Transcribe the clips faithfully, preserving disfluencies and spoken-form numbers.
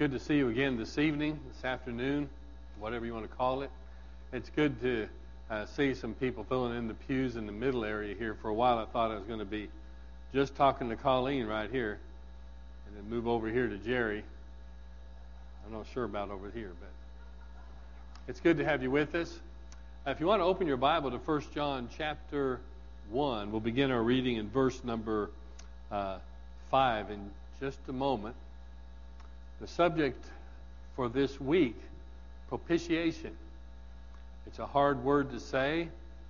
good to see you again this evening, this afternoon, whatever you want to call it. It's good to uh, see some people filling in the pews in the middle area here. For a while I thought I was going to be just talking to Colleen right here and then move over here to Jerry. I'm not sure about over here, but it's good to have you with us. Uh, if you want to open your Bible to First John chapter one, we'll begin our reading in verse number uh, five in just a moment. The subject for this week, propitiation. It's a hard word to say.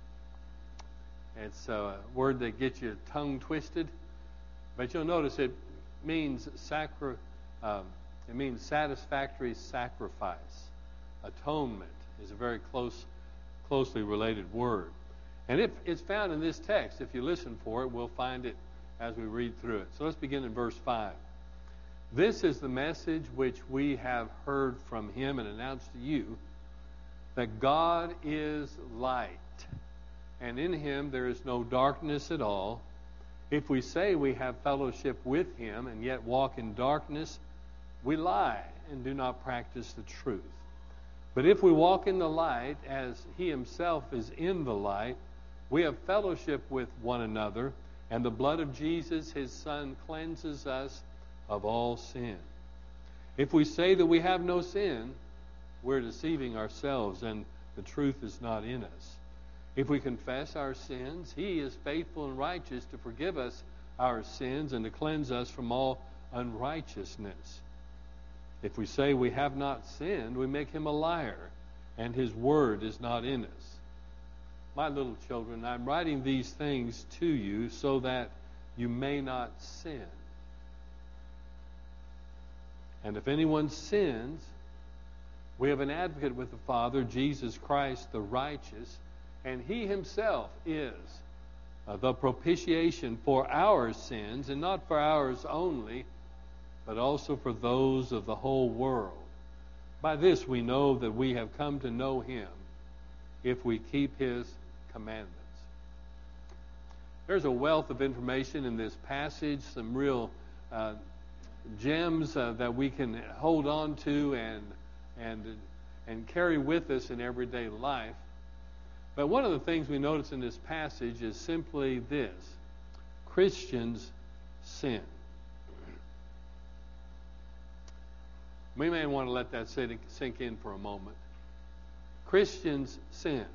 It's a word that gets your tongue twisted. But you'll notice it means sacri- um, it means satisfactory sacrifice. Atonement is a very close, closely related word. And it, it's found in this text. If you listen for it, we'll find it as we read through it. So let's begin in verse five. This is the message which we have heard from him and announced to you, that God is light, and in him there is no darkness at all. If we say we have fellowship with him and yet walk in darkness, we lie and do not practice the truth. But if we walk in the light as he himself is in the light, we have fellowship with one another, and the blood of Jesus, his Son, cleanses us of all sin. If we say that we have no sin, we're deceiving ourselves, and the truth is not in us. If we confess our sins, he is faithful and righteous to forgive us our sins and to cleanse us from all unrighteousness. If we say we have not sinned, we make him a liar, and his word is not in us. My little children, I'm writing these things to you so that you may not sin. And if anyone sins, we have an advocate with the Father, Jesus Christ the righteous, and he himself is uh, the propitiation for our sins, and not for ours only, but also for those of the whole world. By this we know that we have come to know him, if we keep his commandments. There's a wealth of information in this passage, some real uh, gems uh, that we can hold on to and and and carry with us in everyday life. But one of the things we notice in this passage is simply this: Christians sin. We may want to let that sink in for a moment. Christians sin.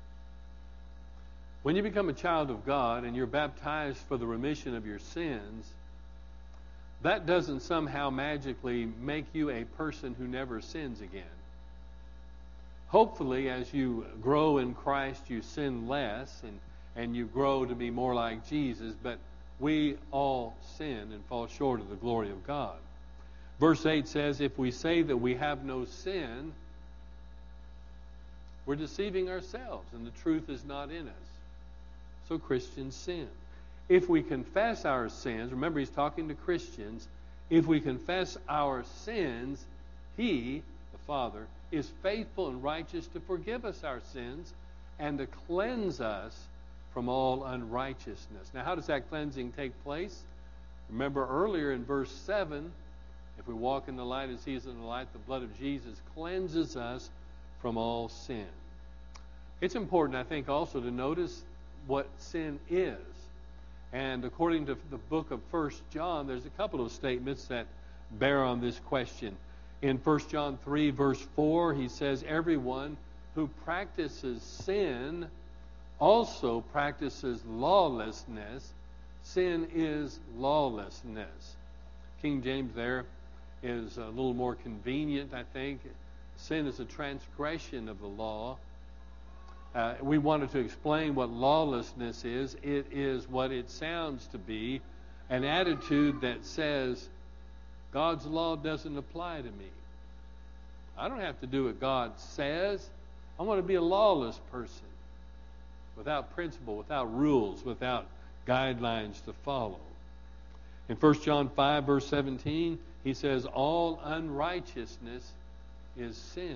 When you become a child of God and you're baptized for the remission of your sins, that doesn't somehow magically make you a person who never sins again. Hopefully, as you grow in Christ, you sin less and, and you grow to be more like Jesus, but we all sin and fall short of the glory of God. Verse eight says, if we say that we have no sin, we're deceiving ourselves, and the truth is not in us. So Christians sin. If we confess our sins, remember he's talking to Christians, if we confess our sins, he, the Father, is faithful and righteous to forgive us our sins and to cleanse us from all unrighteousness. Now, how does that cleansing take place? Remember earlier in verse seven, if we walk in the light as he is in the light, the blood of Jesus cleanses us from all sin. It's important, I think, also to notice what sin is. And according to the book of First John, there's a couple of statements that bear on this question. In First John three, verse four, he says, everyone who practices sin also practices lawlessness. Sin is lawlessness. King James there is a little more convenient, I think. Sin is a transgression of the law. Uh, we wanted to explain what lawlessness is. It is what it sounds to be, an attitude that says, God's law doesn't apply to me. I don't have to do what God says. I want to be a lawless person, without principle, without rules, without guidelines to follow. In First John five, verse seventeen, he says, all unrighteousness is sin.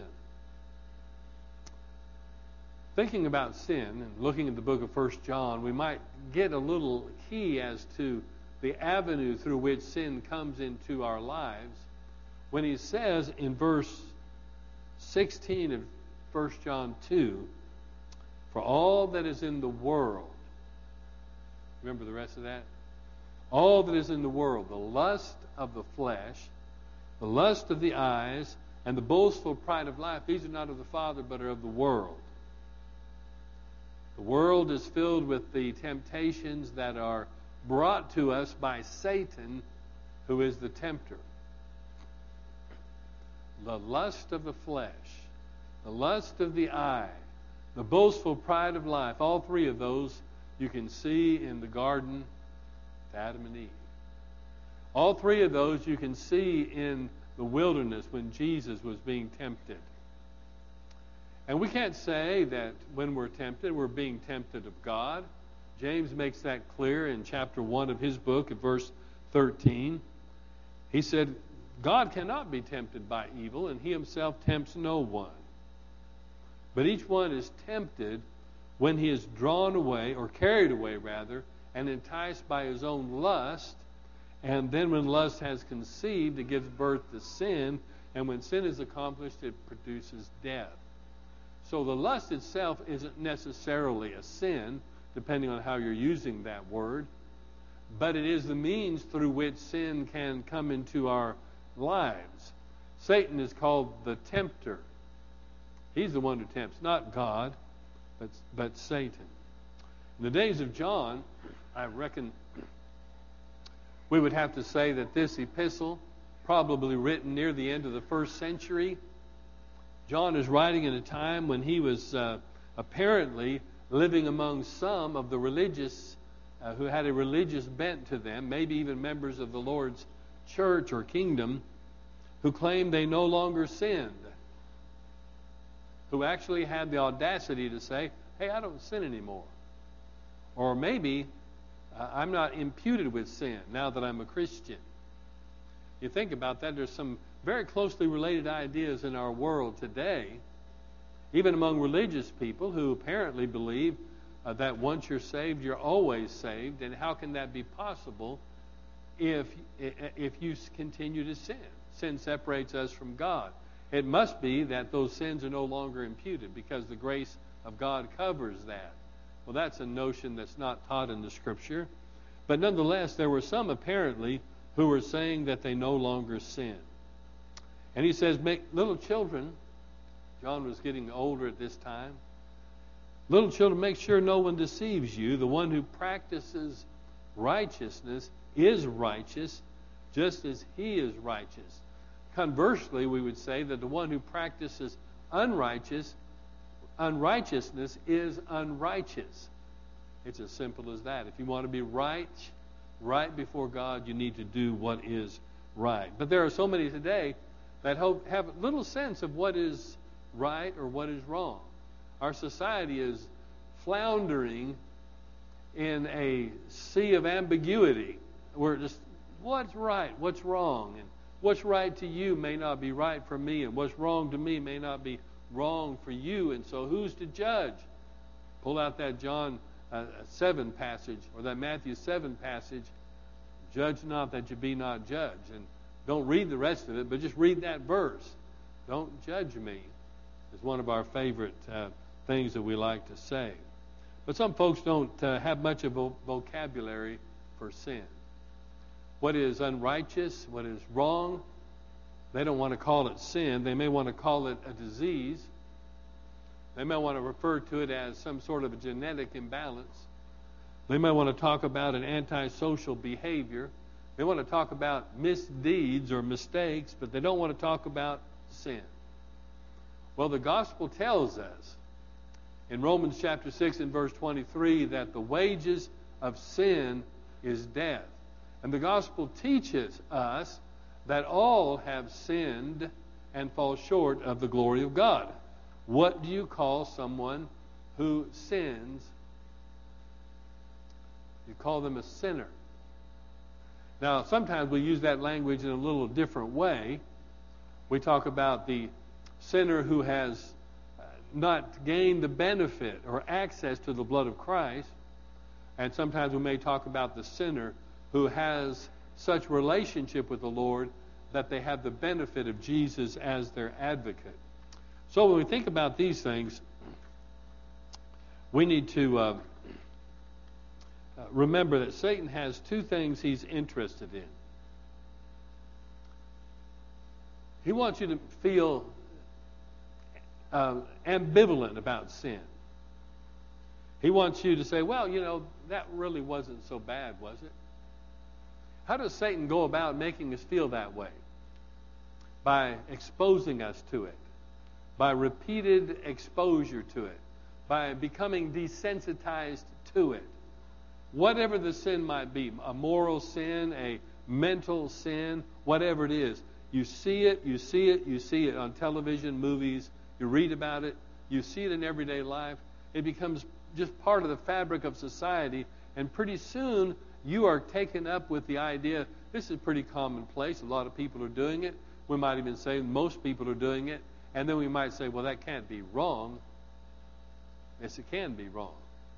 Thinking about sin and looking at the book of First John, we might get a little key as to the avenue through which sin comes into our lives. when he says in verse sixteen of First John two, for all that is in the world, remember the rest of that? All that is in the world, the lust of the flesh, the lust of the eyes, and the boastful pride of life, these are not of the Father, but are of the world. The world is filled with the temptations that are brought to us by Satan, who is the tempter. The lust of the flesh, the lust of the eye, the boastful pride of life, all three of those you can see in the garden to Adam and Eve. All three of those you can see in the wilderness when Jesus was being tempted. And we can't say that when we're tempted, we're being tempted of God. James makes that clear in chapter one of his book at verse thirteen. He said, God cannot be tempted by evil, and he himself tempts no one. But each one is tempted when he is drawn away, or carried away rather, and enticed by his own lust. And then when lust has conceived, it gives birth to sin. And when sin is accomplished, it produces death. So the lust itself isn't necessarily a sin, depending on how you're using that word. But it is the means through which sin can come into our lives. Satan is called the tempter. He's the one who tempts, not God, but, but Satan. In the days of John, I reckon we would have to say that this epistle, probably written near the end of the first century, John is writing in a time when he was uh, apparently living among some of the religious uh, who had a religious bent to them, maybe even members of the Lord's church or kingdom, who claimed they no longer sinned, who actually had the audacity to say, hey, I don't sin anymore. Or maybe uh, I'm not imputed with sin now that I'm a Christian. You think about that, there's some very closely related ideas in our world today, even among religious people who apparently believe uh, that once you're saved, you're always saved. And how can that be possible if if you continue to sin? Sin separates us from God. It must be that those sins are no longer imputed because the grace of God covers that. Well, that's a notion that's not taught in the Scripture. But nonetheless, there were some apparently who were saying that they no longer sin. And he says, make little children, John was getting older at this time, little children, make sure no one deceives you. The one who practices righteousness is righteous, just as he is righteous. Conversely, we would say that the one who practices unrighteous, unrighteousness is unrighteous. It's as simple as that. If you want to be right, right before God, you need to do what is right. But there are so many today that have little sense of what is right or what is wrong. Our society is floundering in a sea of ambiguity. We're just, what's right, what's wrong? And what's right to you may not be right for me, and what's wrong to me may not be wrong for you. And so who's to judge? Pull out that John uh, seven passage, or that Matthew seven passage, judge not that you be not judged. And don't read the rest of it, but just read that verse. Don't judge me is one of our favorite uh, things that we like to say. But some folks don't uh, have much of a vocabulary for sin. What is unrighteous, what is wrong, they don't want to call it sin. They may want to call it a disease. They may want to refer to it as some sort of a genetic imbalance. They may want to talk about an antisocial behavior. They want to talk about misdeeds or mistakes, but they don't want to talk about sin. Well, the gospel tells us in Romans chapter six and verse twenty-three that the wages of sin is death. And the gospel teaches us that all have sinned and fall short of the glory of God. What do you call someone who sins? You call them a sinner. Now, sometimes we use that language in a little different way. We talk about the sinner who has not gained the benefit or access to the blood of Christ. And sometimes we may talk about the sinner who has such relationship with the Lord that they have the benefit of Jesus as their advocate. So when we think about these things, we need to uh, uh, remember that Satan has two things he's interested in. He wants you to feel uh, ambivalent about sin. He wants you to say, well, you know, that really wasn't so bad, was it? How does Satan go about making us feel that way? By exposing us to it, by repeated exposure to it, by becoming desensitized to it. Whatever the sin might be, a moral sin, a mental sin, whatever it is, you see it, you see it, you see it on television, movies, you read about it, you see it in everyday life. It becomes just part of the fabric of society, and pretty soon you are taken up with the idea, this is pretty commonplace, a lot of people are doing it. We might even say most people are doing it, and then we might say, well, that can't be wrong. Yes, it can be wrong.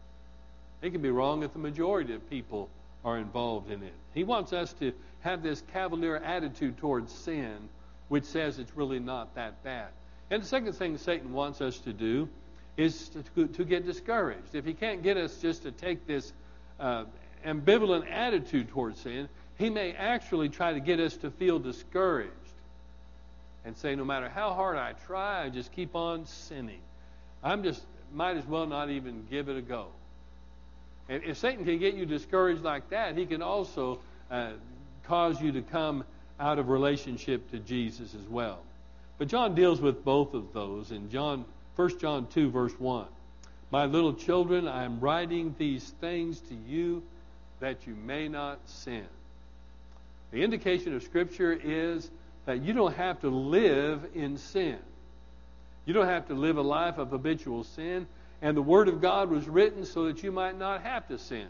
It can be wrong if the majority of people are involved in it. He wants us to have this cavalier attitude towards sin, which says it's really not that bad. And the second thing Satan wants us to do is to, to get discouraged. If he can't get us just to take this uh, ambivalent attitude towards sin, he may actually try to get us to feel discouraged and say, no matter how hard I try, I just keep on sinning. I'm just, might as well not even give it a go. And if Satan can get you discouraged like that, he can also uh, cause you to come out of relationship to Jesus as well. But John deals with both of those in John, First John two, verse one. My little children, I am writing these things to you that you may not sin. The indication of Scripture is that you don't have to live in sin. You don't have to live a life of habitual sin. And the Word of God was written so that you might not have to sin.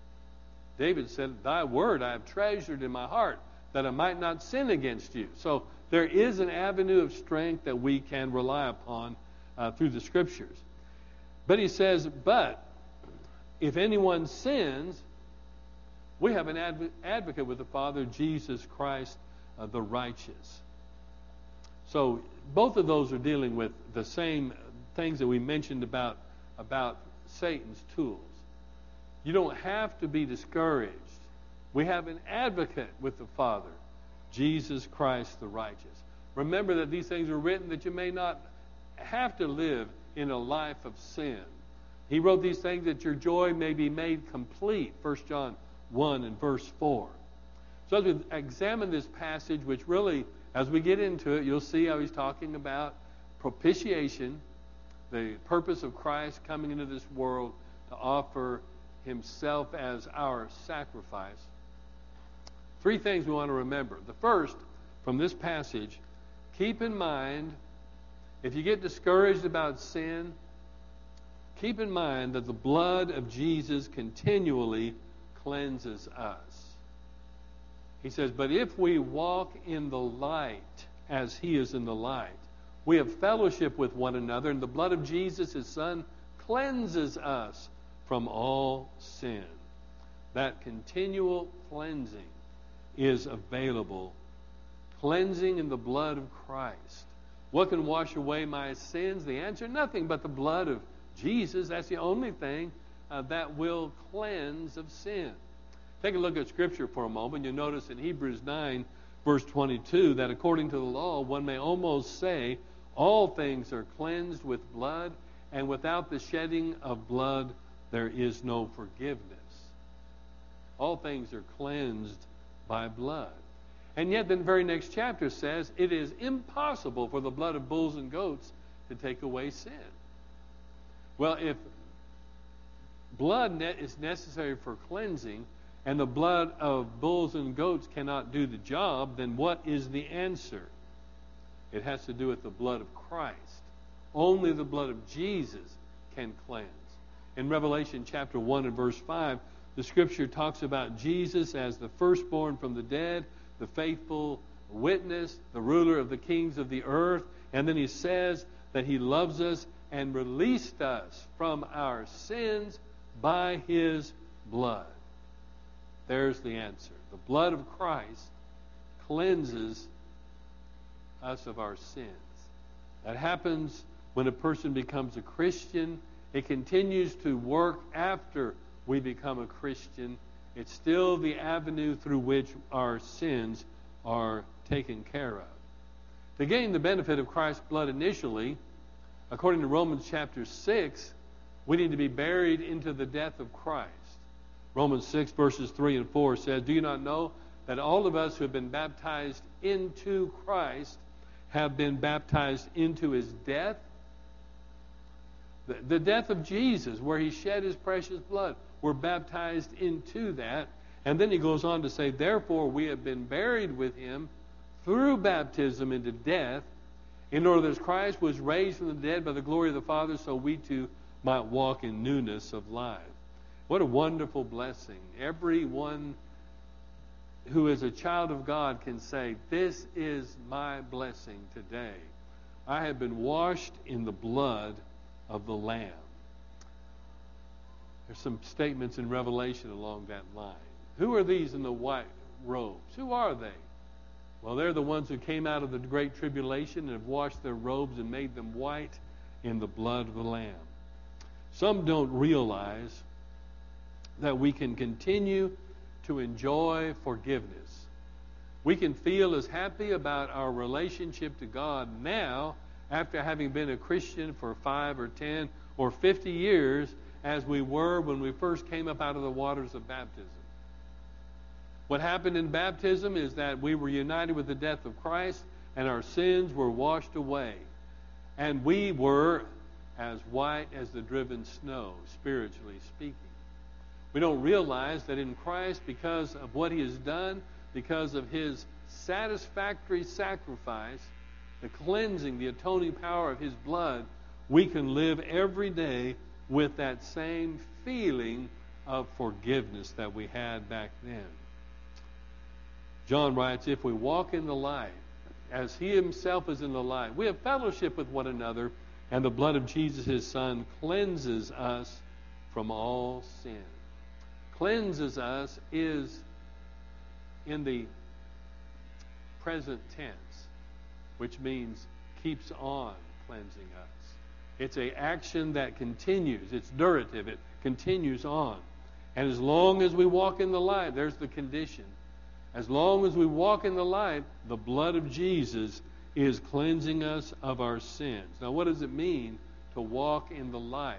David said, thy word I have treasured in my heart, that I might not sin against you. So there is an avenue of strength that we can rely upon uh, through the Scriptures. But he says, but if anyone sins, we have an adv- advocate with the Father, Jesus Christ, uh, the righteous. So both of those are dealing with the same things that we mentioned about, about Satan's tools. You don't have to be discouraged. We have an advocate with the Father, Jesus Christ the righteous. Remember that these things are written that you may not have to live in a life of sin. He wrote these things that your joy may be made complete, First John one and verse four. So as we examine this passage, which really, as we get into it, you'll see how he's talking about propitiation, the purpose of Christ coming into this world to offer himself as our sacrifice. Three things we want to remember. The first, from this passage, keep in mind, if you get discouraged about sin, keep in mind that the blood of Jesus continually cleanses us. He says, but if we walk in the light as he is in the light, we have fellowship with one another, and the blood of Jesus, his Son, cleanses us from all sin. That continual cleansing is available. Cleansing in the blood of Christ. What can wash away my sins? The answer, nothing but the blood of Jesus. That's the only thing uh, that will cleanse of sin. Take a look at Scripture for a moment. You'll notice in Hebrews nine, verse twenty-two, that according to the law, one may almost say, all things are cleansed with blood, and without the shedding of blood, there is no forgiveness. All things are cleansed by blood. And yet the very next chapter says, it is impossible for the blood of bulls and goats to take away sin. Well, if blood is necessary for cleansing, and the blood of bulls and goats cannot do the job, then what is the answer? It has to do with the blood of Christ. Only the blood of Jesus can cleanse. In Revelation chapter one and verse five, the Scripture talks about Jesus as the firstborn from the dead, the faithful witness, the ruler of the kings of the earth. And then he says that he loves us and released us from our sins by his blood. There's the answer. The blood of Christ cleanses us of our sins. That happens when a person becomes a Christian. It continues to work after we become a Christian. It's still the avenue through which our sins are taken care of. To gain the benefit of Christ's blood initially, according to Romans chapter six, we need to be buried into the death of Christ. Romans six verses three and four says, "Do you not know that all of us who have been baptized into Christ have been baptized into his death?" The, the death of Jesus, where he shed his precious blood. We're baptized into that. And then he goes on to say, "Therefore we have been buried with him through baptism into death, in order that as Christ was raised from the dead by the glory of the Father, so we too might walk in newness of life." What a wonderful blessing. Everyone who is a child of God can say, "This is my blessing today. I have been washed in the blood of the Lamb." There's some statements in Revelation along that line. Who are these in the white robes? Who are they? Well, they're the ones who came out of the great tribulation and have washed their robes and made them white in the blood of the Lamb. Some don't realize that we can continue to enjoy forgiveness. We can feel as happy about our relationship to God now, after having been a Christian for five or ten or fifty years, as we were when we first came up out of the waters of baptism. What happened in baptism is that we were united with the death of Christ, and our sins were washed away. And we were as white as the driven snow, spiritually speaking. We don't realize that in Christ, because of what he has done, because of his satisfactory sacrifice, the cleansing, the atoning power of his blood, we can live every day with that same feeling of forgiveness that we had back then. John writes, "If we walk in the light, as he himself is in the light, we have fellowship with one another, and the blood of Jesus, his Son, cleanses us from all sin." Cleanses us is in the present tense, which means keeps on cleansing us. It's an action that continues. It's durative. It continues on. And as long as we walk in the light, there's the condition. As long as we walk in the light, the blood of Jesus is cleansing us of our sins. Now, what does it mean to walk in the light?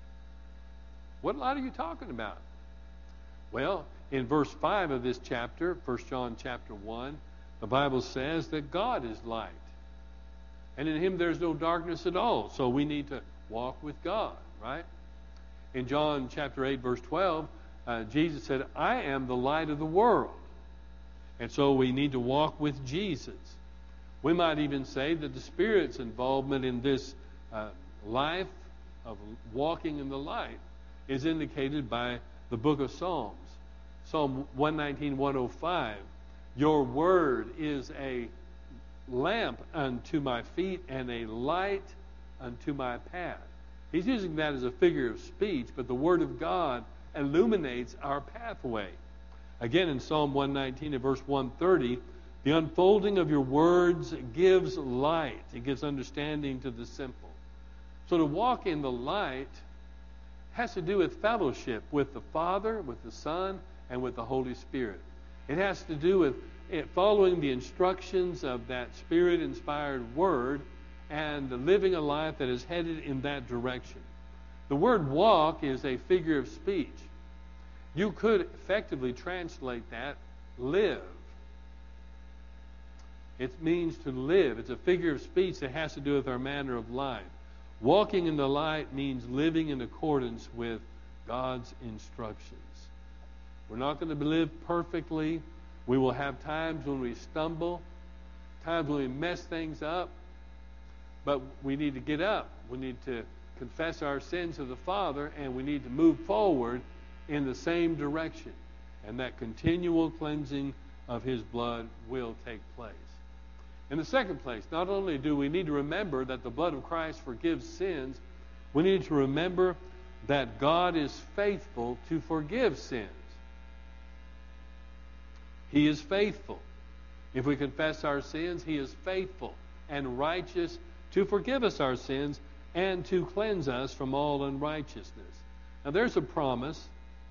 What light are you talking about? Well, in verse five of this chapter, First John chapter one, the Bible says that God is light. And in him there's no darkness at all. So we need to walk with God, right? In John chapter eight, verse twelve, uh, Jesus said, "I am the light of the world." And so we need to walk with Jesus. We might even say that the Spirit's involvement in this uh, life of walking in the light is indicated by the book of Psalms. Psalm one nineteen, one oh five, "Your word is a lamp unto my feet and a light unto my path." He's using that as a figure of speech, but the word of God illuminates our pathway. Again, in Psalm one nineteen and verse one thirty, "The unfolding of your words gives light." It gives understanding to the simple. So to walk in the light has to do with fellowship with the Father, with the Son, and with the Holy Spirit. It has to do with it following the instructions of that Spirit-inspired Word and living a life that is headed in that direction. The word walk is a figure of speech. You could effectively translate that live. It means to live. It's a figure of speech that has to do with our manner of life. Walking in the light means living in accordance with God's instructions. We're not going to live perfectly. We will have times when we stumble, times when we mess things up, but we need to get up. We need to confess our sins to the Father, and we need to move forward in the same direction. And that continual cleansing of his blood will take place. In the second place, not only do we need to remember that the blood of Christ forgives sins, we need to remember that God is faithful to forgive sins. He is faithful. If we confess our sins, he is faithful and righteous to forgive us our sins and to cleanse us from all unrighteousness. Now there's a promise.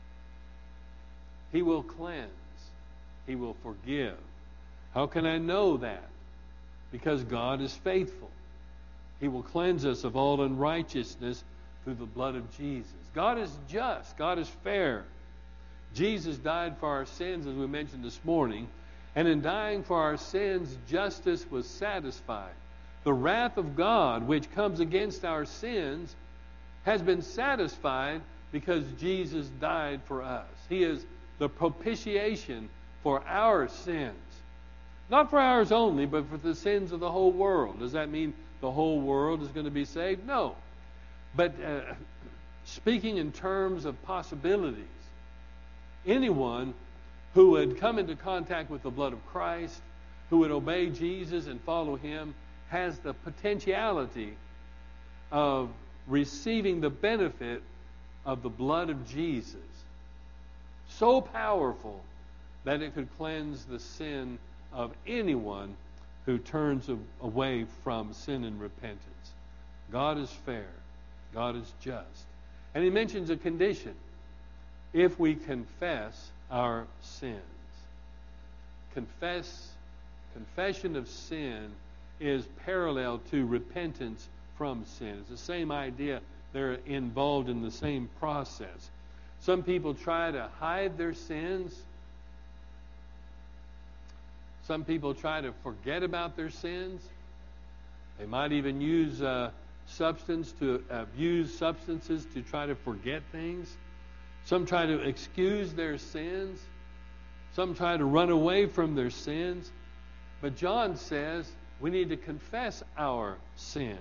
He will cleanse. He will forgive. How can I know that? Because God is faithful. He will cleanse us of all unrighteousness through the blood of Jesus. God is just. God is fair. Jesus died for our sins, as we mentioned this morning, and in dying for our sins, justice was satisfied. The wrath of God, which comes against our sins, has been satisfied because Jesus died for us. He is the propitiation for our sins. Not for ours only, but for the sins of the whole world. Does that mean the whole world is going to be saved? No. But uh, speaking in terms of possibilities, anyone who would come into contact with the blood of Christ, who would obey Jesus and follow Him, has the potentiality of receiving the benefit of the blood of Jesus. So powerful that it could cleanse the sin of anyone who turns away from sin and repentance. God is fair. God is just. And He mentions a condition. If we confess our sins. Confess, confession of sin is parallel to repentance from sin. It's the same idea. They're involved in the same process. Some people try to hide their sins. Some people try to forget about their sins. They might even use uh, substance to abuse substances to try to forget things. Some try to excuse their sins. Some try to run away from their sins. But John says we need to confess our sins.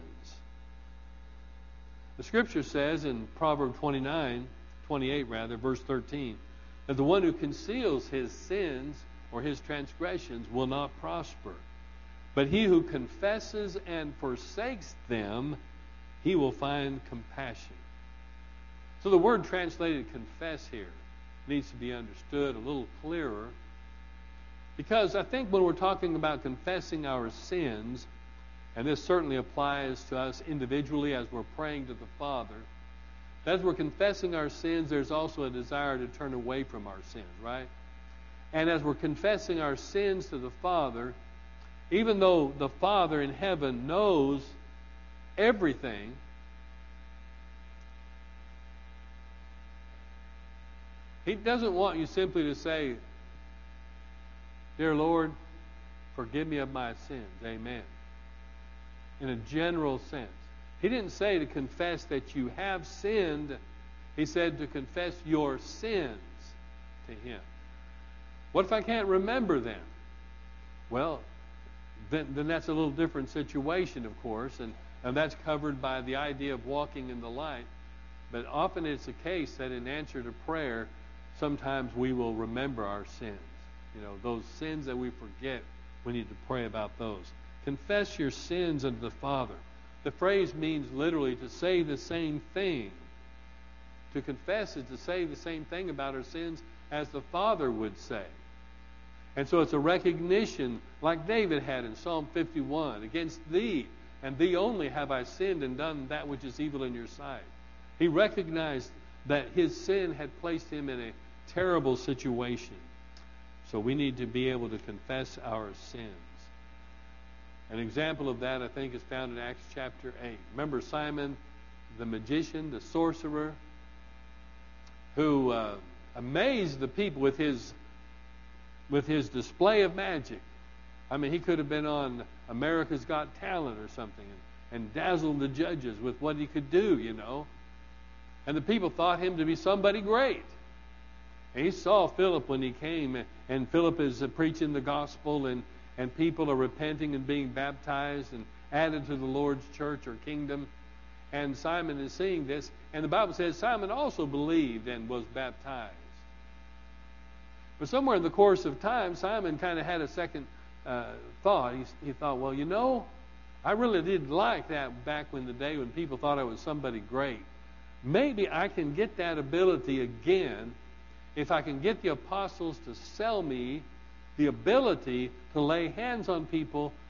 The Scripture says in Proverbs twenty-nine, twenty-eight rather, verse thirteen, that the one who conceals his sins or his transgressions will not prosper. But he who confesses and forsakes them, he will find compassion. So the word translated confess here needs to be understood a little clearer. Because I think when we're talking about confessing our sins, and this certainly applies to us individually as we're praying to the Father, as we're confessing our sins, there's also a desire to turn away from our sins, right? And as we're confessing our sins to the Father, even though the Father in heaven knows everything, He doesn't want you simply to say, "Dear Lord, forgive me of my sins, amen," in a general sense. He didn't say to confess that you have sinned. He said to confess your sins to Him. What if I can't remember them? Well, then, then that's a little different situation, of course, and, and that's covered by the idea of walking in the light. But often it's the case that in answer to prayer, sometimes we will remember our sins. You know, those sins that we forget, we need to pray about those. Confess your sins unto the Father. The phrase means literally to say the same thing. To confess is to say the same thing about our sins as the Father would say. And so it's a recognition, like David had in Psalm fifty-one, against thee, and thee only have I sinned and done that which is evil in your sight. He recognized that his sin had placed him in a terrible situation. So we need to be able to confess our sins. An example of that, I think, is found in Acts chapter eight. Remember Simon, the magician, the sorcerer, who uh, amazed the people with his with his display of magic. I mean, he could have been on America's Got Talent or something and, and dazzled the judges with what he could do, you know. And the people thought him to be somebody great. And he saw Philip when he came, and Philip is uh, preaching the gospel, and, and people are repenting and being baptized and added to the Lord's church or kingdom. And Simon is seeing this, and the Bible says Simon also believed and was baptized. But somewhere in the course of time, Simon kind of had a second uh, thought. He, he thought, well, you know, I really did like that back in the day when people thought I was somebody great. Maybe I can get that ability again if I can get the apostles to sell me the ability to lay hands on people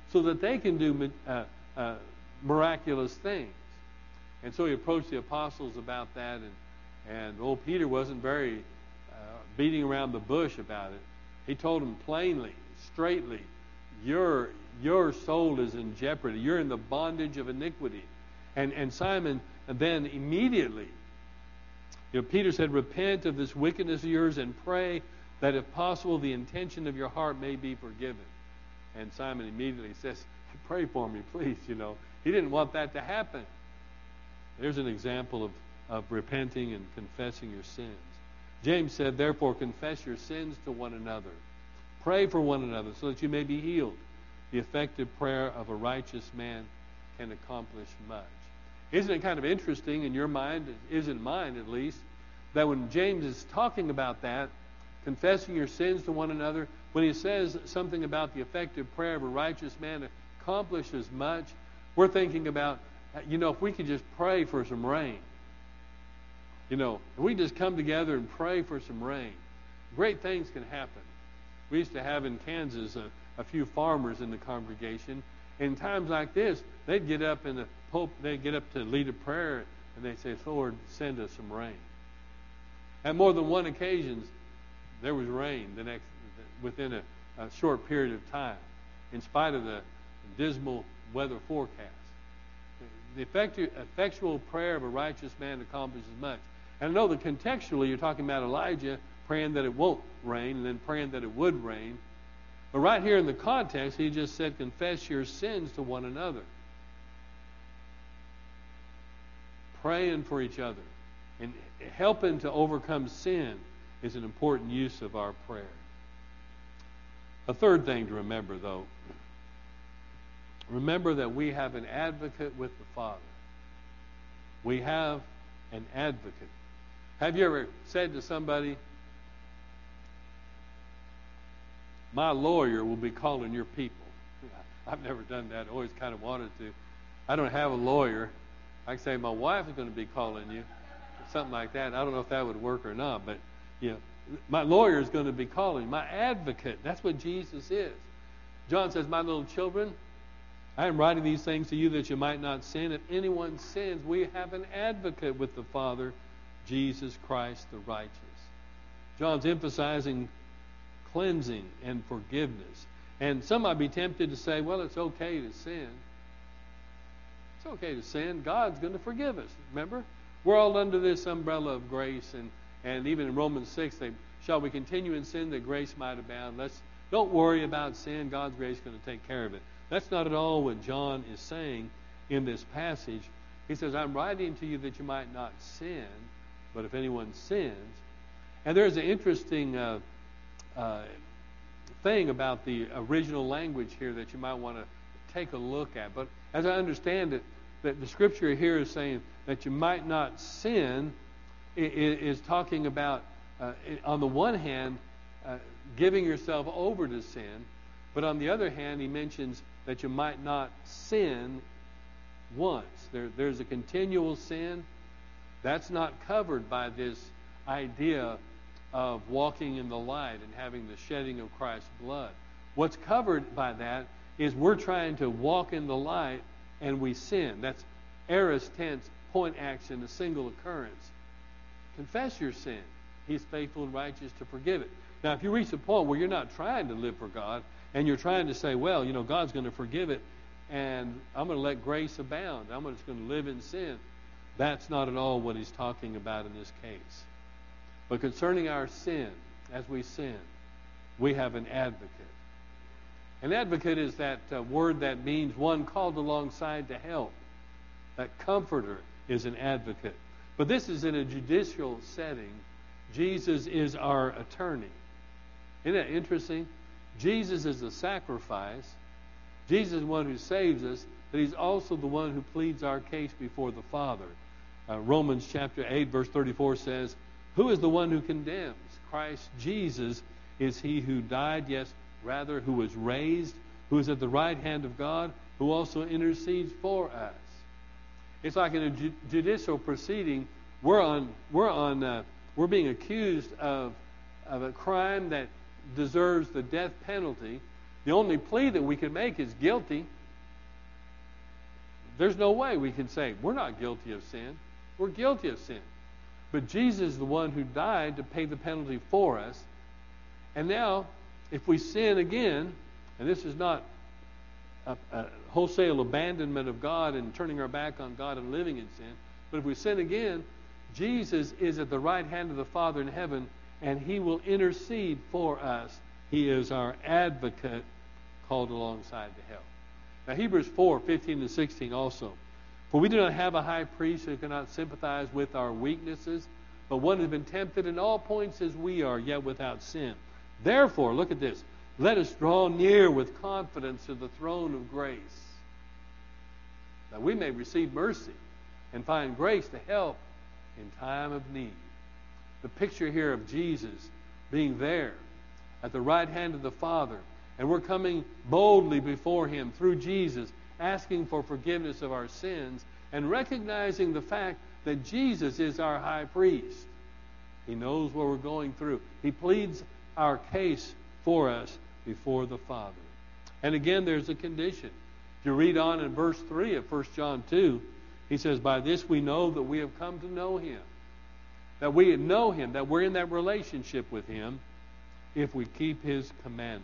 so that they can do uh, uh, miraculous things. And so he approached the apostles about that, and, and old Peter wasn't very uh, beating around the bush about it. He told them plainly, straightly, your, your soul is in jeopardy. You're in the bondage of iniquity. And, and Simon then immediately, you know, Peter said, repent of this wickedness of yours and pray that if possible the intention of your heart may be forgiven. And Simon immediately says, pray for me, please. You know, he didn't want that to happen. There's an example of, of repenting and confessing your sins. James said, therefore confess your sins to one another. Pray for one another so that you may be healed. The effective prayer of a righteous man can accomplish much. Isn't it kind of interesting in your mind, is in mine at least, that when James is talking about that, confessing your sins to one another, when he says something about the effective prayer of a righteous man accomplishes much, we're thinking about, you know, if we could just pray for some rain. You know, if we just come together and pray for some rain, great things can happen. We used to have in Kansas a, a few farmers in the congregation. In times like this, they'd get up in the Pope, they'd get up to lead a prayer, and they'd say, Lord, send us some rain. At more than one occasion, there was rain the next within a, a short period of time, in spite of the dismal weather forecast. The effective, effectual prayer of a righteous man accomplishes much. And I know that contextually you're talking about Elijah praying that it won't rain and then praying that it would rain. But right here in the context, he just said, confess your sins to one another. Praying for each other and helping to overcome sin is an important use of our prayer. A third thing to remember, though, remember that we have an advocate with the Father. We have an advocate. Have you ever said to somebody, my lawyer will be calling your people? I've never done that. I always kind of wanted to. I don't have a lawyer. I can say my wife is going to be calling you, something like that. I don't know if that would work or not, but you know, my lawyer is going to be calling. My advocate, that's what Jesus is. John says, my little children, I am writing these things to you that you might not sin. If anyone sins, we have an advocate with the Father, Jesus Christ the righteous. John's emphasizing cleansing and forgiveness. And some might be tempted to say, well, it's okay to sin. It's okay to sin. God's going to forgive us. Remember? We're all under this umbrella of grace. And, and even in Romans six, they, shall we continue in sin that grace might abound? Let's, don't worry about sin. God's grace is going to take care of it. That's not at all what John is saying in this passage. He says, I'm writing to you that you might not sin, but if anyone sins. And there's an interesting uh, uh, thing about the original language here that you might want to take a look at. But as I understand it, that the scripture here is saying that you might not sin is talking about, uh, on the one hand, uh, giving yourself over to sin, but on the other hand, he mentions that you might not sin once. There, there's a continual sin. That's not covered by this idea of walking in the light and having the shedding of Christ's blood. What's covered by that is we're trying to walk in the light and we sin. That's aorist tense, point action, a single occurrence. Confess your sin. He's faithful and righteous to forgive it. Now, if you reach a point where you're not trying to live for God and you're trying to say, well, you know, God's going to forgive it and I'm going to let grace abound, I'm just going to live in sin, that's not at all what he's talking about in this case. But concerning our sin, as we sin, we have an advocate. An advocate is that uh, word that means one called alongside to help. That comforter is an advocate. But this is in a judicial setting. Jesus is our attorney. Isn't that interesting? Jesus is the sacrifice. Jesus is the one who saves us, but he's also the one who pleads our case before the Father. Uh, Romans chapter eight, verse thirty-four says, who is the one who condemns? Christ Jesus is he who died, yes, rather, who was raised, who is at the right hand of God, who also intercedes for us. It's like in a ju- judicial proceeding, we're on, we're on, uh, we're being accused of, of a crime that deserves the death penalty, The only plea that we can make is guilty. There's no way we can say, we're not guilty of sin. We're guilty of sin. But Jesus is the one who died to pay the penalty for us. And now, if we sin again, and this is not a, a wholesale abandonment of God and turning our back on God and living in sin, but if we sin again, Jesus is at the right hand of the Father in heaven, and He will intercede for us. He is our advocate called alongside to help. Now, Hebrews four, fifteen and sixteen also. For we do not have a high priest who cannot sympathize with our weaknesses, but one who has been tempted in all points as we are, yet without sin. Therefore, look at this. Let us draw near with confidence to the throne of grace, that we may receive mercy and find grace to help in time of need. The picture here of Jesus being there at the right hand of the Father, and we're coming boldly before Him through Jesus, asking for forgiveness of our sins, and recognizing the fact that Jesus is our high priest. He knows what we're going through. He pleads our case for us before the Father. And again, there's a condition. If you read on in verse three of First John two, he says, by this we know that we have come to know Him. That we know Him, that we're in that relationship with Him, if we keep His commandments.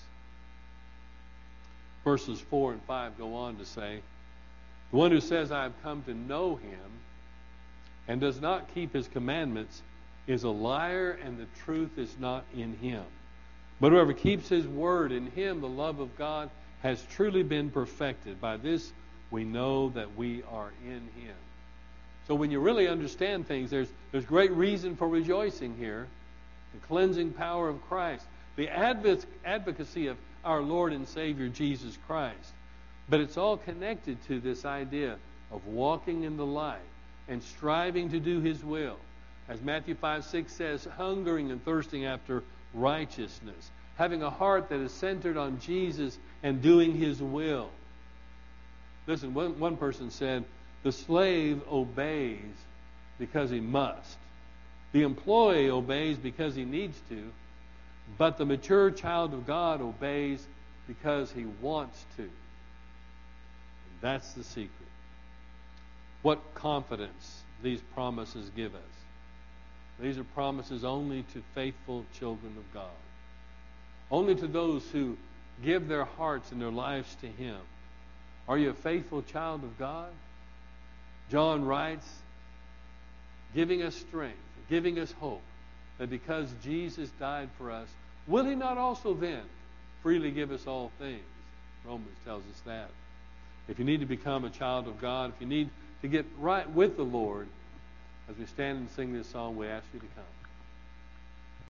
Verses four and five go on to say, the one who says, I have come to know Him, and does not keep His commandments, is a liar, and the truth is not in him. But whoever keeps His word, in him the love of God has truly been perfected. By this we know that we are in Him. So when you really understand things, there's, there's great reason for rejoicing here. The cleansing power of Christ. The adv- advocacy of our Lord and Savior Jesus Christ. But it's all connected to this idea of walking in the light and striving to do His will. As Matthew five six says, hungering and thirsting after righteousness. Having a heart that is centered on Jesus and doing His will. Listen, one, one person said, the slave obeys because he must. The employee obeys because he needs to. But the mature child of God obeys because he wants to. And that's the secret. What confidence these promises give us. These are promises only to faithful children of God. Only to those who give their hearts and their lives to Him. Are you a faithful child of God? John writes, giving us strength, giving us hope, that because Jesus died for us, will He not also then freely give us all things? Romans tells us that. If you need to become a child of God, if you need to get right with the Lord, as we stand and sing this song, we ask you to come.